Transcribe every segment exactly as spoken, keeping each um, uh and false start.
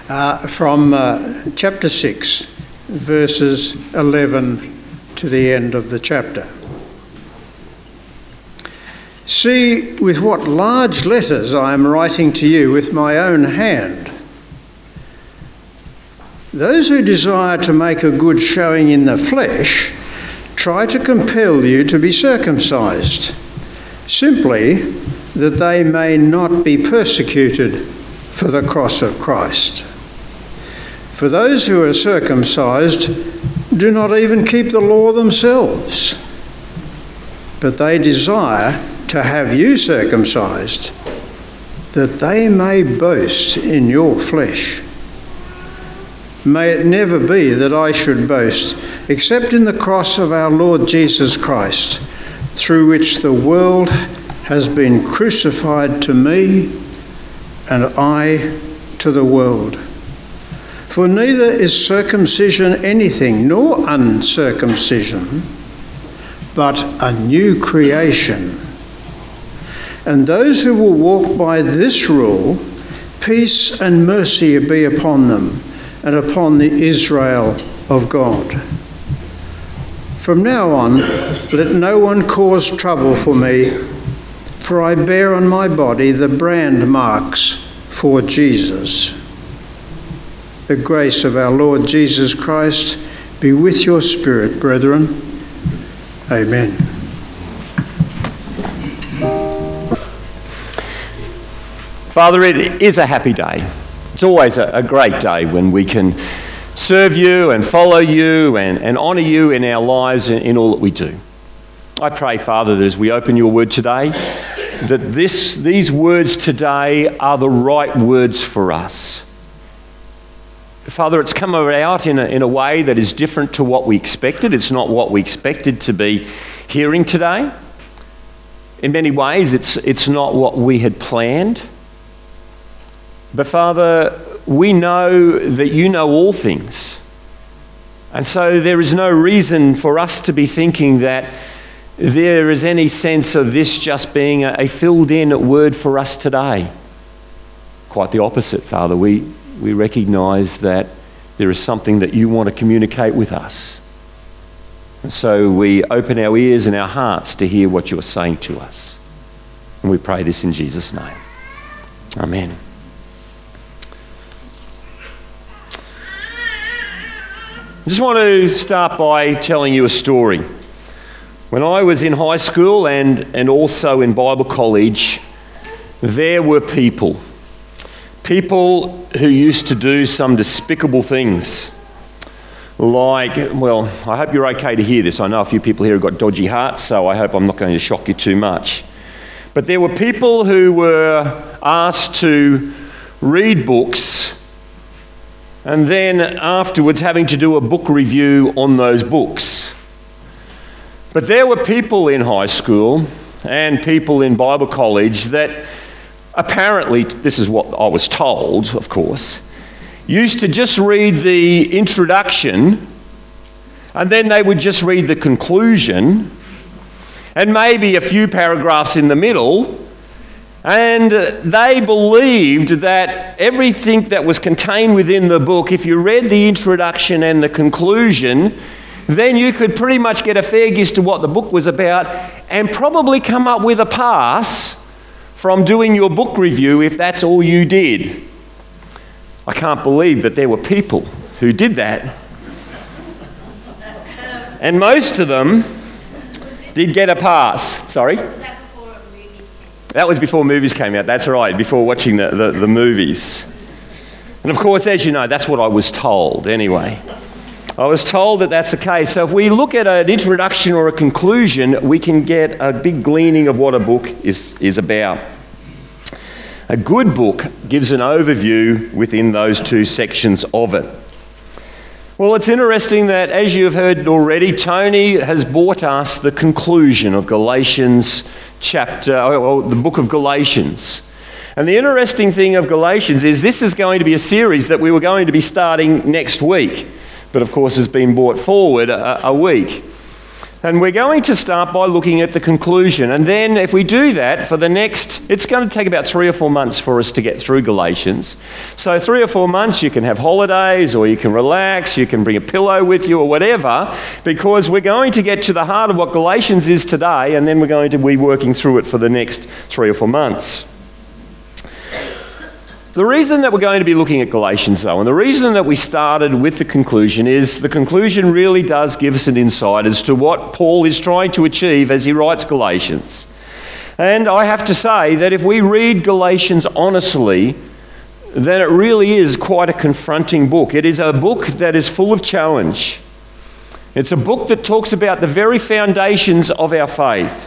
uh, from uh, chapter six, verses eleven to the end of the chapter. See with what large letters I am writing to you with my own hand. Those who desire to make a good showing in the flesh try to compel you to be circumcised, simply that they may not be persecuted for the cross of Christ. For those who are circumcised do not even keep the law themselves, but they desire to have you circumcised, that they may boast in your flesh. May it never be that I should boast except in the cross of our Lord Jesus Christ, through which the world has been crucified to me and I to the world. For neither is circumcision anything, nor uncircumcision, but a new creation. And those who will walk by this rule, peace and mercy be upon them and upon the Israel of God. From now on, let no one cause trouble for me, for I bear on my body the brand marks for Jesus. The grace of our Lord Jesus Christ be with your spirit, brethren. Amen. Father, it is a happy day. It's always a, a great day when we can serve you and follow you and, and honour you in our lives and in all that we do. I pray, Father, that as we open your word today, that this, these words today are the right words for us. Father, it's come out in a, in a way that is different to what we expected. It's not what we expected to be hearing today. In many ways, it's, it's not what we had planned. But Father, we know that you know all things. And so there is no reason for us to be thinking that there is any sense of this just being a, a filled-in word for us today. Quite the opposite, Father. We, we recognise that there is something that you want to communicate with us. And so we open our ears and our hearts to hear what you're saying to us. And we pray this in Jesus' name. Amen. I just want to start by telling you a story. When I was in high school and, and also in Bible college, there were people, people who used to do some despicable things. Like, well, I hope you're okay to hear this. I know a few people here have got dodgy hearts, so I hope I'm not going to shock you too much. But there were people who were asked to read books and then afterwards having to do a book review on those books. But there were people in high school and people in Bible college that apparently, this is what I was told, of course, used to just read the introduction and then they would just read the conclusion and maybe a few paragraphs in the middle, and they believed that everything that was contained within the book, if you read the introduction and the conclusion, then you could pretty much get a fair guess to what the book was about and probably come up with a pass from doing your book review if that's all you did. I can't believe that there were people who did that. And most of them did get a pass. Sorry? Was that before movies? That was before movies came out, that's right, before watching the, the, the movies. And of course, as you know, that's what I was told anyway. I was told that that's the case. So if we look at an introduction or a conclusion, we can get a big gleaning of what a book is, is about. A good book gives an overview within those two sections of it. Well, it's interesting that, as you've heard already, Tony has brought us the conclusion of Galatians chapter, well, the book of Galatians. And the interesting thing of Galatians is this is going to be a series that we were going to be starting next week, but of course has been brought forward a, a week. And we're going to start by looking at the conclusion. And then if we do that for the next, it's going to take about three or four months for us to get through Galatians. So three or four months, you can have holidays or you can relax, you can bring a pillow with you or whatever, because we're going to get to the heart of what Galatians is today, and then we're going to be working through it for the next three or four months. The reason that we're going to be looking at Galatians, though, and the reason that we started with the conclusion is the conclusion really does give us an insight as to what Paul is trying to achieve as he writes Galatians. And I have to say that if we read Galatians honestly, then it really is quite a confronting book. It is a book that is full of challenge. It's a book that talks about the very foundations of our faith.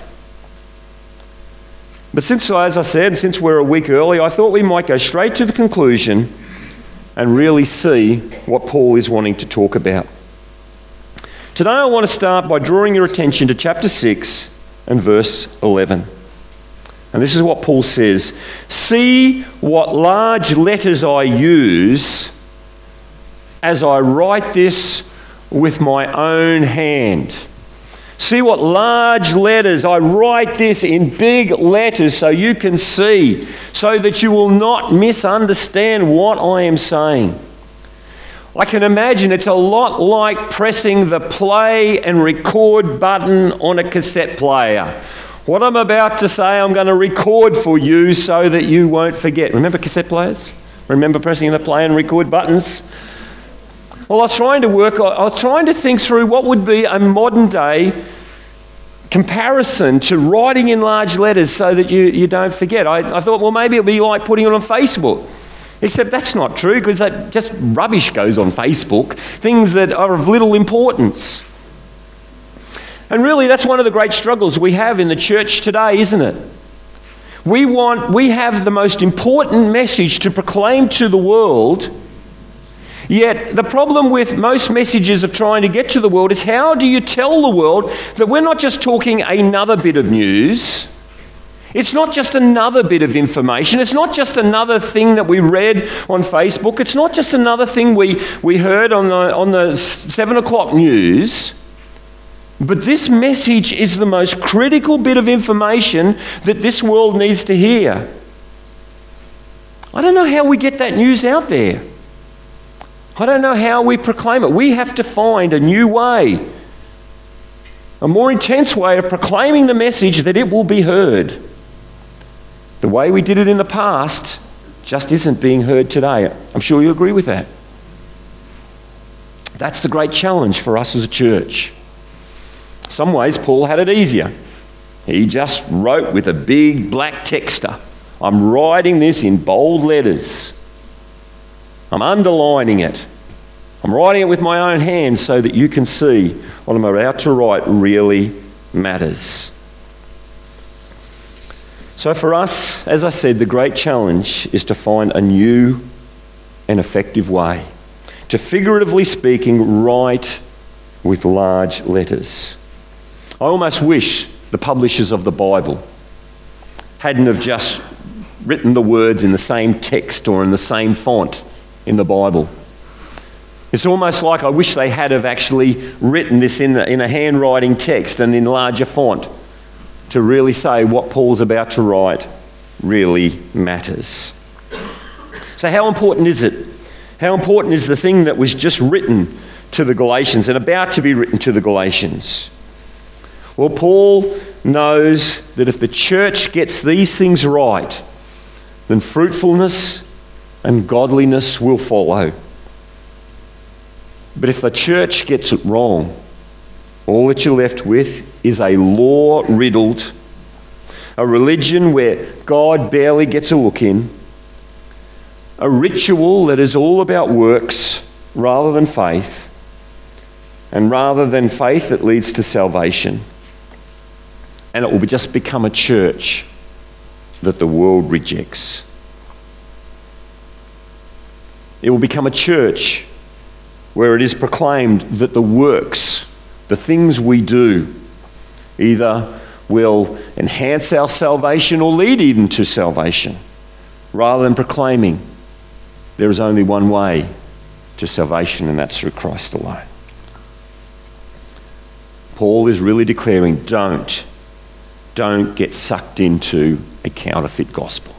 But since, as I said, since we're a week early, I thought we might go straight to the conclusion and really see what Paul is wanting to talk about. Today I want to start by drawing your attention to chapter six and verse eleven. And this is what Paul says: "See what large letters I use as I write this with my own hand. See what large letters, I write this in big letters so you can see, so that you will not misunderstand what I am saying." I can imagine it's a lot like pressing the play and record button on a cassette player. What I'm about to say, I'm going to record for you so that you won't forget. Remember cassette players? Remember pressing the play and record buttons? Well, I was trying to work, I was trying to think through what would be a modern day comparison to writing in large letters so that you, you don't forget. I, I thought, well, maybe it'll be like putting it on Facebook. Except that's not true, because that just rubbish goes on Facebook, things that are of little importance. And really, that's one of the great struggles we have in the church today, isn't it? We want, we have the most important message to proclaim to the world. Yet the problem with most messages of trying to get to the world is, how do you tell the world that we're not just talking another bit of news? It's not just another bit of information. It's not just another thing that we read on Facebook. It's not just another thing we, we heard on the, on the seven o'clock news. But this message is the most critical bit of information that this world needs to hear. I don't know how we get that news out there. I don't know how we proclaim it. We have to find a new way, a more intense way of proclaiming the message that it will be heard. The way we did it in the past just isn't being heard today. I'm sure you agree with that. That's the great challenge for us as a church. In some ways, Paul had it easier. He just wrote with a big black texter. I'm writing this in bold letters. I'm underlining it. I'm writing it with my own hands so that you can see what I'm about to write really matters. So for us, as I said, the great challenge is to find a new and effective way to, figuratively speaking, write with large letters. I almost wish the publishers of the Bible hadn't have just written the words in the same text or in the same font in the Bible. It's almost like I wish they had have actually written this in a, in a handwriting text and in larger font to really say what Paul's about to write really matters. So how important is it? How important is the thing that was just written to the Galatians and about to be written to the Galatians? Well, Paul knows that if the church gets these things right, then fruitfulness and godliness will follow. But if the church gets it wrong, all that you're left with is a law-riddled, a religion where God barely gets a look in, a ritual that is all about works rather than faith, and rather than faith that leads to salvation. And it will just become a church that the world rejects. It will become a church where it is proclaimed that the works, the things we do, either will enhance our salvation or lead even to salvation, rather than proclaiming there is only one way to salvation, and that's through Christ alone. Paul is really declaring, don't, don't get sucked into a counterfeit gospel.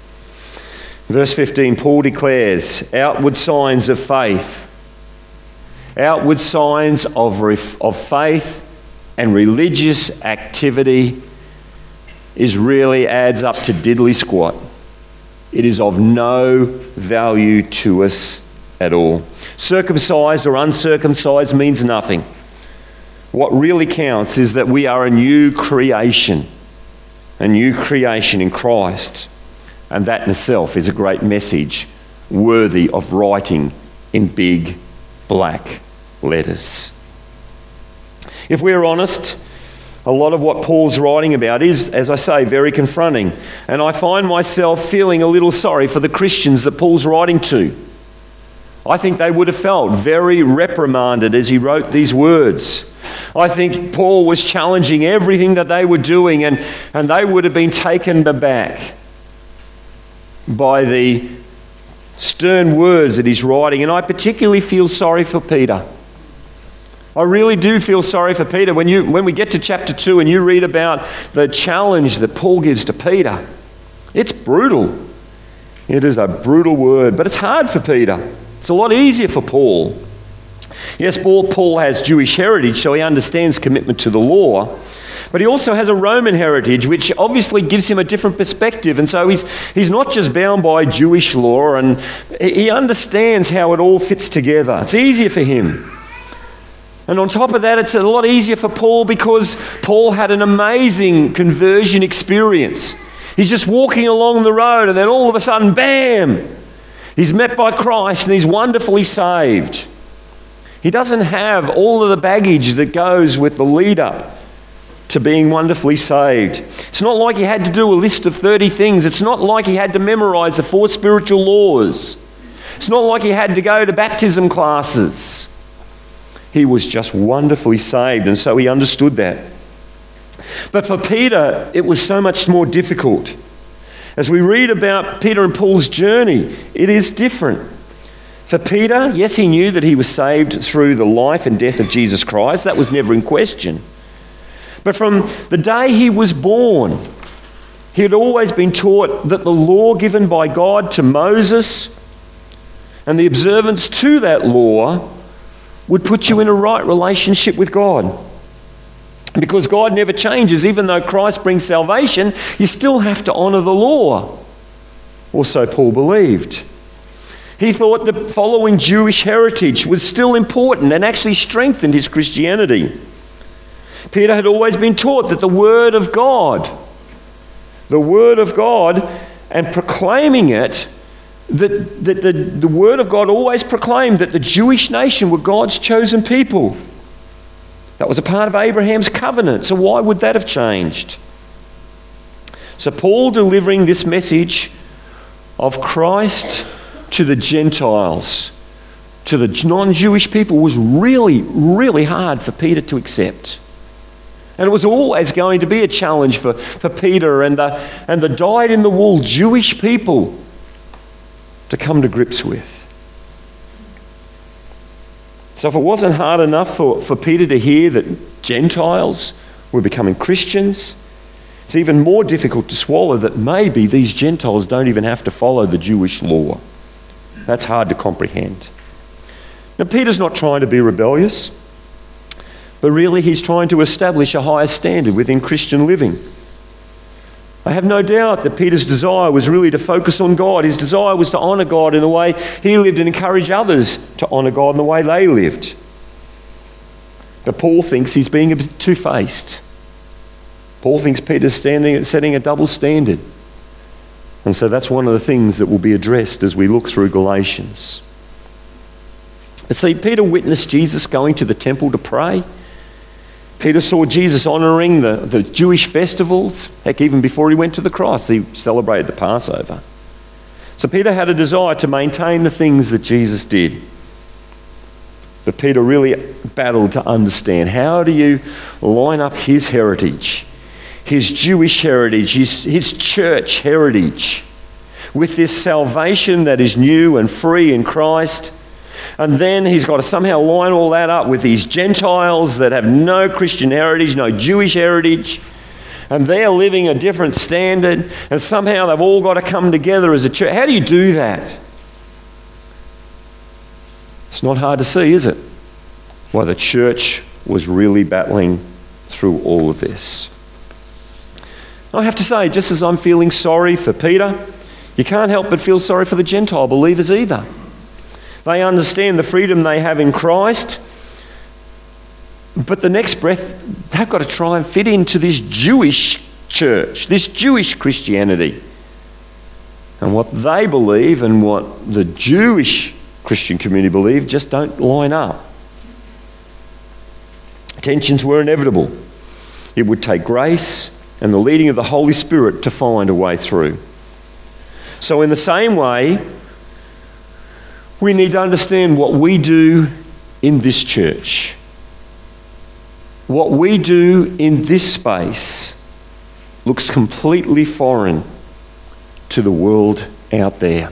Verse fifteen, Paul declares, outward signs of faith. Outward signs of, ref- of faith and religious activity is really adds up to diddly squat. It is of no value to us at all. Circumcised or uncircumcised means nothing. What really counts is that we are a new creation, a new creation in Christ. And that in itself is a great message worthy of writing in big black letters. If we're honest, a lot of what Paul's writing about is, as I say, very confronting. And I find myself feeling a little sorry for the Christians that Paul's writing to. I think they would have felt very reprimanded as he wrote these words. I think Paul was challenging everything that they were doing, and, and they would have been taken aback by the stern words that he's writing. And I particularly feel sorry for Peter. I really do feel sorry for Peter. When you when we get to chapter two and you read about the challenge that Paul gives to Peter, it's brutal. It is a brutal word, but it's hard for Peter. It's a lot easier for Paul. Yes, Paul, Paul has Jewish heritage, so he understands commitment to the law. But he also has a Roman heritage, which obviously gives him a different perspective. And so he's, he's not just bound by Jewish law, and he understands how it all fits together. It's easier for him. And on top of that, it's a lot easier for Paul because Paul had an amazing conversion experience. He's just walking along the road, and then all of a sudden, bam! He's met by Christ, and he's wonderfully saved. He doesn't have all of the baggage that goes with the lead-up to being wonderfully saved. It's not like he had to do a list of thirty things. It's not like he had to memorize the four spiritual laws. It's not like he had to go to baptism classes. He was just wonderfully saved, and so he understood that. But for Peter, it was so much more difficult. As we read about Peter and Paul's journey, it is different. For Peter, yes, he knew that he was saved through the life and death of Jesus Christ. That was never in question. But from the day he was born, he had always been taught that the law given by God to Moses and the observance to that law would put you in a right relationship with God. Because God never changes. Even though Christ brings salvation, you still have to honour the law. Or so Paul believed. He thought that following Jewish heritage was still important and actually strengthened his Christianity. Peter had always been taught that the Word of God, the Word of God, and proclaiming it, that, that the, the Word of God always proclaimed that the Jewish nation were God's chosen people. That was a part of Abraham's covenant, so why would that have changed? So Paul delivering this message of Christ to the Gentiles, to the non-Jewish people, was really, really hard for Peter to accept. And it was always going to be a challenge for, for Peter and the, and the dyed-in-the-wool Jewish people to come to grips with. So if it wasn't hard enough for, for Peter to hear that Gentiles were becoming Christians, it's even more difficult to swallow that maybe these Gentiles don't even have to follow the Jewish law. That's hard to comprehend. Now, Peter's not trying to be rebellious, but really he's trying to establish a higher standard within Christian living. I have no doubt that Peter's desire was really to focus on God. His desire was to honour God in the way he lived and encourage others to honour God in the way they lived. But Paul thinks he's being a bit two-faced. Paul thinks Peter's standing, setting a double standard. And so that's one of the things that will be addressed as we look through Galatians. But see, Peter witnessed Jesus going to the temple to pray. Peter saw Jesus honouring the, the Jewish festivals. Heck, even before he went to the cross, he celebrated the Passover. So Peter had a desire to maintain the things that Jesus did. But Peter really battled to understand, how do you line up his heritage, his Jewish heritage, his, his church heritage, with this salvation that is new and free in Christ, And then he's got to somehow line all that up with these Gentiles that have no Christian heritage, no Jewish heritage, and they're living a different standard, and somehow they've all got to come together as a church. How do you do that? It's not hard to see, is it? Why the church was really battling through all of this. I have to say, just as I'm feeling sorry for Peter, you can't help but feel sorry for the Gentile believers either. They understand the freedom they have in Christ, but the next breath, they've got to try and fit into this Jewish church, this Jewish Christianity. And what they believe and what the Jewish Christian community believe just don't line up. Tensions were inevitable. It would take grace and the leading of the Holy Spirit to find a way through. So in the same way, we need to understand what we do in this church. What we do in this space looks completely foreign to the world out there.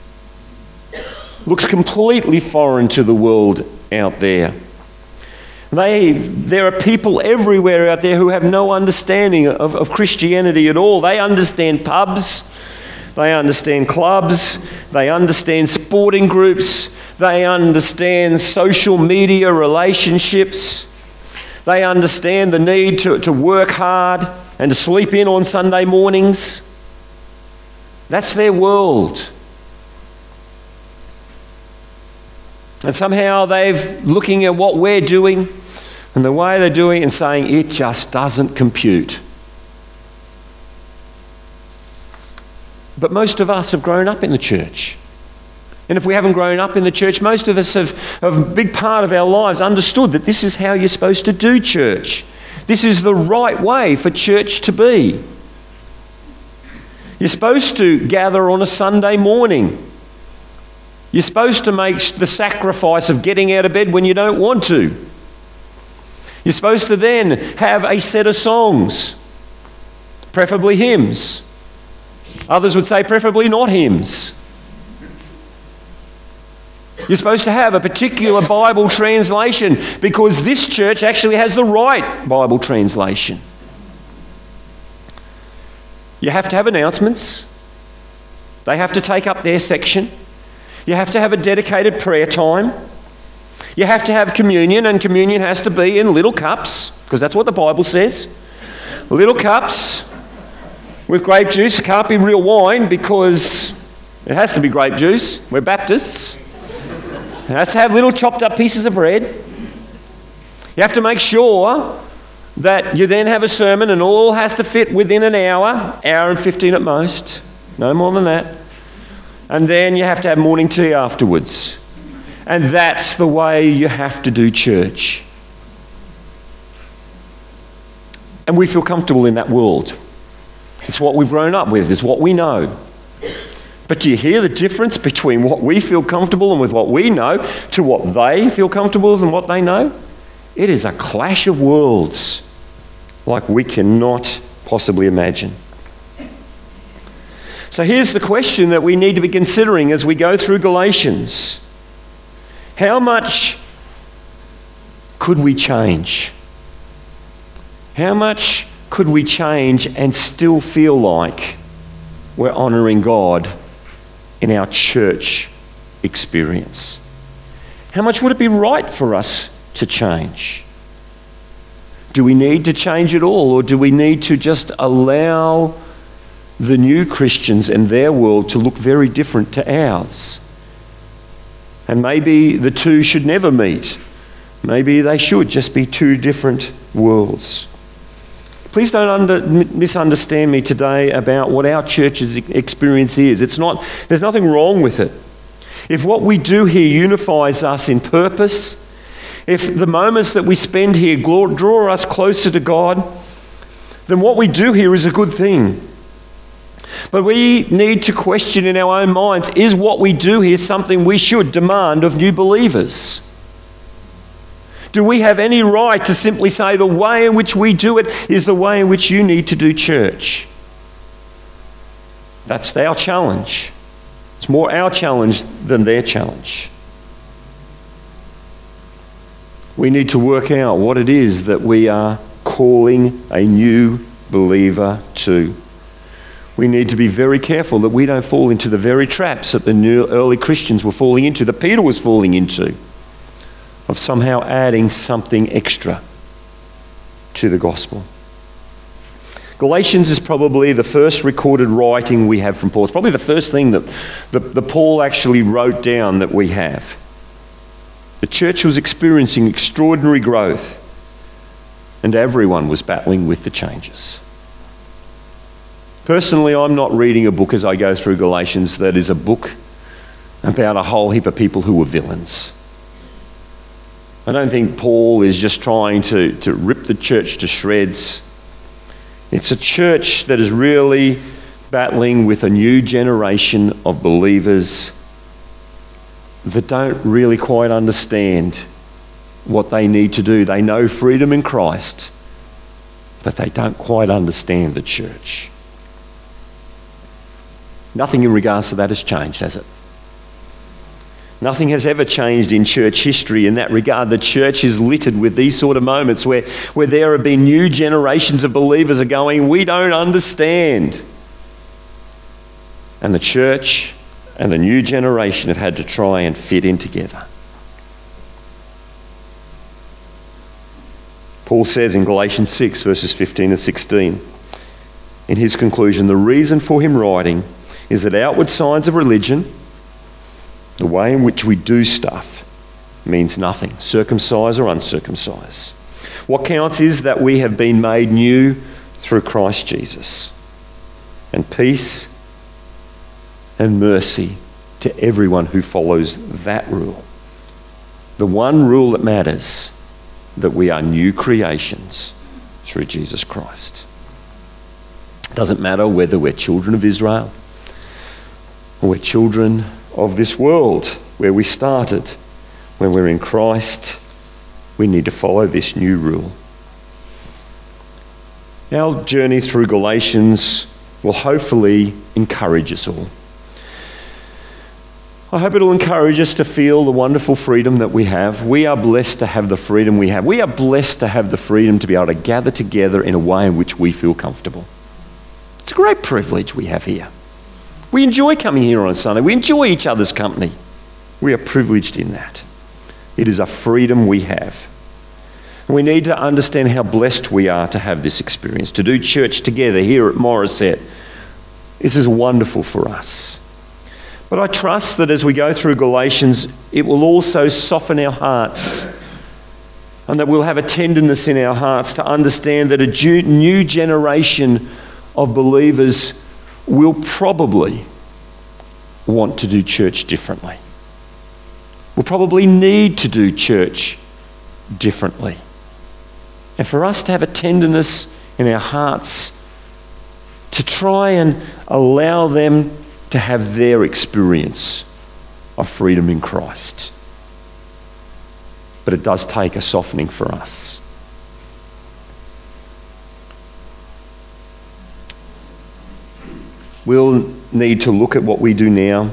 Looks completely foreign to the world out there. They, there are people everywhere out there who have no understanding of, of Christianity at all. They understand pubs, they understand clubs, they understand sporting groups, they understand social media relationships, they understand the need to, to work hard and to sleep in on Sunday mornings. That's their world. And somehow they're looking at what we're doing and the way they're doing it and saying it just doesn't compute. But most of us have grown up in the church. And if we haven't grown up in the church, most of us have, have a big part of our lives understood that this is how you're supposed to do church. This is the right way for church to be. You're supposed to gather on a Sunday morning. You're supposed to make the sacrifice of getting out of bed when you don't want to. You're supposed to then have a set of songs, preferably hymns. Others would say preferably not hymns. You're supposed to have a particular Bible translation because this church actually has the right Bible translation. You have to have announcements. They have to take up their section. You have to have a dedicated prayer time. You have to have communion, and communion has to be in little cups, because that's what the Bible says. Little cups with grape juice. It can't be real wine because it has to be grape juice. We're Baptists. It has to have little chopped up pieces of bread. You have to make sure that you then have a sermon and all has to fit within an hour, hour and fifteen at most. No more than that. And then you have to have morning tea afterwards. And that's the way you have to do church. And we feel comfortable in that world. It's what we've grown up with, it's what we know. But do you hear the difference between what we feel comfortable and with what we know to what they feel comfortable with and what they know? It is a clash of worlds like we cannot possibly imagine. So here's the question that we need to be considering as we go through Galatians. How much could we change? How much could we change and still feel like we're honouring God in our church experience? How much would it be right for us to change? Do we need to change it all, or do we need to just allow the new Christians and their world to look very different to ours? And maybe the two should never meet. Maybe they should just be two different worlds. Please don't under, misunderstand me today about what our church's experience is. It's not, there's nothing wrong with it. If what we do here unifies us in purpose, if the moments that we spend here draw us closer to God, then what we do here is a good thing. But we need to question in our own minds, is what we do here something we should demand of new believers? Do we have any right to simply say the way in which we do it is the way in which you need to do church? That's our challenge. It's more our challenge than their challenge. we need to work out what it is that we are calling a new believer to. We need to be very careful that we don't fall into the very traps that the new early Christians were falling into, that Peter was falling into, of somehow adding something extra to the gospel. Galatians is probably the first recorded writing we have from Paul. It's probably the first thing that, that, that Paul actually wrote down that we have. The church was experiencing extraordinary growth, and everyone was battling with the changes. Personally, I'm not reading a book as I go through Galatians that is a book about a whole heap of people who were villains. I don't think Paul is just trying to, to rip the church to shreds. It's a church that is really battling with a new generation of believers that don't really quite understand what they need to do. They know freedom in Christ, but they don't quite understand the church. Nothing in regards to that has changed, has it? Nothing has ever changed in church history in that regard. The church is littered with these sort of moments where, where there have been new generations of believers are going, we don't understand. And the church and the new generation have had to try and fit in together. Paul says in Galatians six, verses fifteen and sixteen, in his conclusion, the reason for him writing is that outward signs of religion, the way in which we do stuff, means nothing, circumcised or uncircumcised. What counts is that we have been made new through Christ Jesus. And peace and mercy to everyone who follows that rule. The one rule that matters, that we are new creations through Jesus Christ. It doesn't matter whether we're children of Israel or we're children of this world where we started. When we're in Christ, we need to follow this new rule. Our journey through Galatians will hopefully encourage us all. I hope it'll encourage us to feel the wonderful freedom that we have. We are blessed to have the freedom we have. We are blessed to have the freedom to be able to gather together in a way in which we feel comfortable. It's a great privilege we have here. We enjoy coming here on Sunday. We enjoy each other's company. We are privileged in that. It is a freedom we have. We need to understand how blessed we are to have this experience, to do church together here at Morisset. This is wonderful for us. But I trust that as we go through Galatians, it will also soften our hearts, and that we'll have a tenderness in our hearts to understand that a new generation of believers will probably want to do church differently. We'll probably need to do church differently. And for us to have a tenderness in our hearts to try and allow them to have their experience of freedom in Christ. But it does take a softening for us. We'll need to look at what we do now,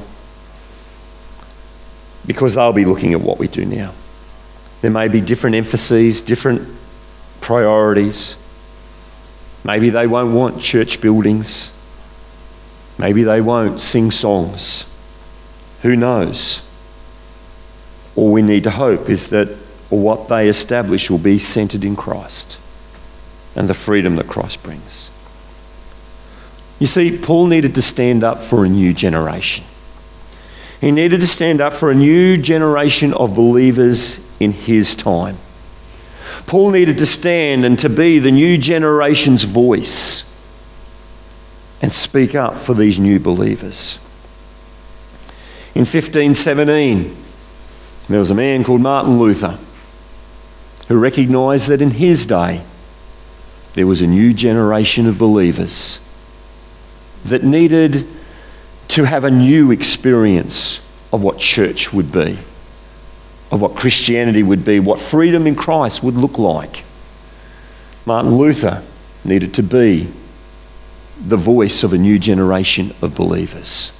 because they'll be looking at what we do now. There may be different emphases, different priorities. Maybe they won't want church buildings. Maybe they won't sing songs. Who knows? All we need to hope is that what they establish will be centred in Christ and the freedom that Christ brings. You see, Paul needed to stand up for a new generation. He needed to stand up for a new generation of believers in his time. Paul needed to stand and to be the new generation's voice and speak up for these new believers. In fifteen seventeen, there was a man called Martin Luther who recognised that in his day there was a new generation of believers that needed to have a new experience of what church would be, of what Christianity would be, what freedom in Christ would look like. Martin Luther needed to be the voice of a new generation of believers.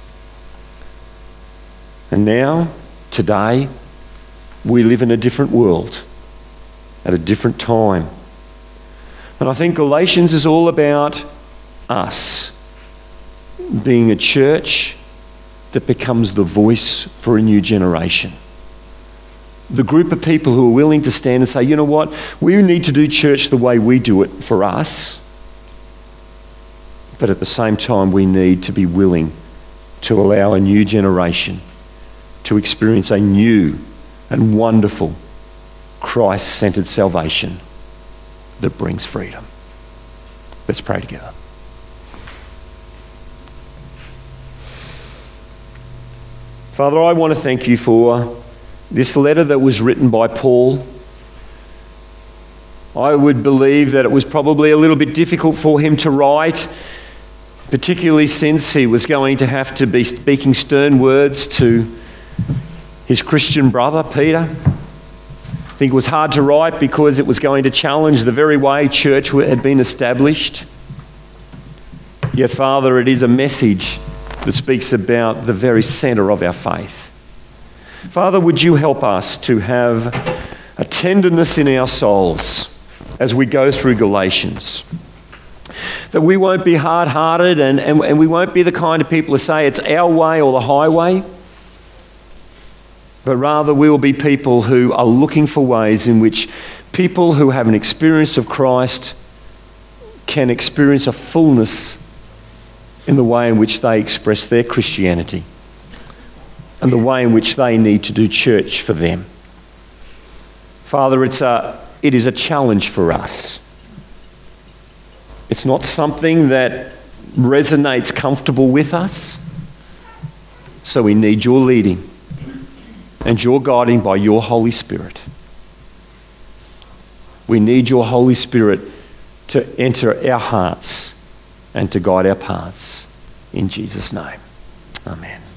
And now, today, we live in a different world. at a different time. And I think Galatians is all about us being a church that becomes the voice for a new generation. The group of people who are willing to stand and say, you know what, we need to do church the way we do it for us, but at the same time we need to be willing to allow a new generation to experience a new and wonderful Christ-centered salvation that brings freedom. Let's pray together. Father, I want to thank you for this letter that was written by Paul. I would believe that it was probably a little bit difficult for him to write, particularly since he was going to have to be speaking stern words to his Christian brother, Peter. I think it was hard to write because it was going to challenge the very way church had been established. Yet, Father, it is a message that speaks about the very centre of our faith. Father, would you help us to have a tenderness in our souls as we go through Galatians? That we won't be hard-hearted and, and, and we won't be the kind of people who say it's our way or the highway, but rather we will be people who are looking for ways in which people who have an experience of Christ can experience a fullness in the way in which they express their Christianity and the way in which they need to do church for them. Father, it's a, it is a challenge for us. It's not something that resonates comfortable with us, so we need your leading and your guiding by your Holy Spirit. We need your Holy Spirit to enter our hearts and to guide our paths. In Jesus' name, amen.